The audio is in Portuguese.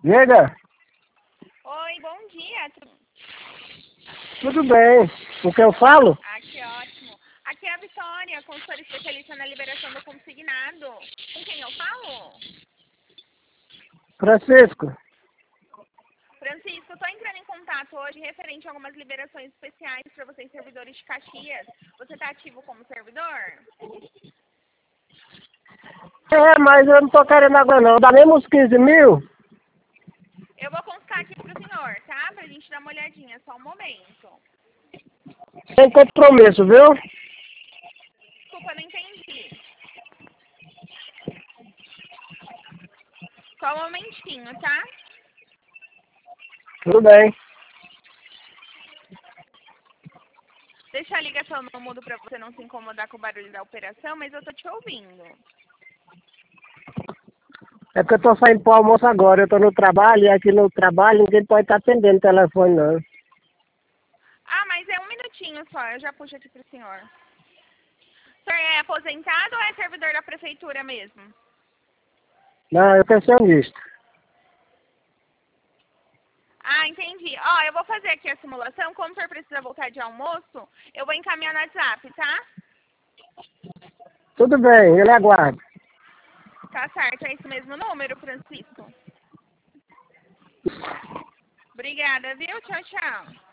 Diga, Oi, bom dia. tudo bem. O que eu falo? Ah, que ótimo. Aqui é a Vitória, consultora especialista na liberação do consignado. Com quem eu falo? Francisco. Francisco, estou entrando em contato hoje referente a algumas liberações especiais para vocês, servidores de Caxias. Você está ativo como servidor? Mas eu não tô querendo agora não. Dá mesmo uns 15 mil? Eu vou consultar aqui para o senhor, tá? Para a gente dar uma olhadinha, só um momento. Sem compromisso, viu? Desculpa, não entendi. Só um momentinho, tá? Tudo bem. Deixa a ligação no mudo para você não se incomodar com o barulho da operação, mas eu tô te ouvindo. É porque eu tô saindo pro almoço agora. Eu tô no trabalho e aqui no trabalho ninguém pode estar atendendo o telefone, não. Ah, mas é um minutinho só, eu já puxo aqui pro senhor. O senhor é aposentado ou é servidor da prefeitura mesmo? Não, eu pensionista. Ah, entendi. Ó, eu vou fazer aqui a simulação. Como o senhor precisa voltar de almoço, eu vou encaminhar no WhatsApp, tá? Tudo bem, ele aguarda. Tá certo, é esse mesmo número, Francisco. Obrigada, viu? Tchau, tchau.